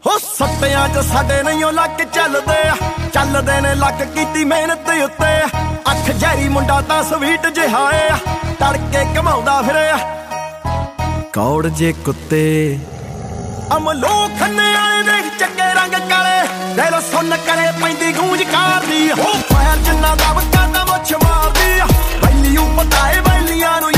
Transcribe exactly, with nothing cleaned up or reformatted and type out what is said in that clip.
ਹੋ ਸੱਤਿਆਂ ਚ ਸਾਡੇ ਨਹੀਂ ਉਹ ਲੱਕ ਚੱਲਦੇ ਆ, ਚੱਲਦੇ ਨੇ ਲੱਕ ਕੀਤੀ ਮਿਹਨਤ ਉੱਤੇ। ਅੱਖ ਜੈਰੀ ਮੁੰਡਾ ਤਾਂ ਸਵੀਟ ਜਿਹਾ ਏ, ਤੜਕੇ ਘਮਾਉਂਦਾ ਫਿਰੇ ਕੌੜ ਜੇ ਕੁੱਤੇ। ਅਮਲੋ ਖੰਨੇ ਆਏ ਦੇਖ ਚੰਗੇ ਰੰਗ ਕਾਲੇ, ਦਿਲ ਸੁਣ ਕਰੇ ਪੈਂਦੀ ਗੂੰਜ ਕਾਰ ਦੀ। ਹੋ ਫਾਇਰ ਜਿੰਨਾ ਦਾ ਵਕਾ ਤਾਂ ਮੁੱਛ ਮਾਰਦੀ, ਵੈਲਿਊ ਪਤਾ ਏ ਵੈਲੀਆਂ ਨੂੰ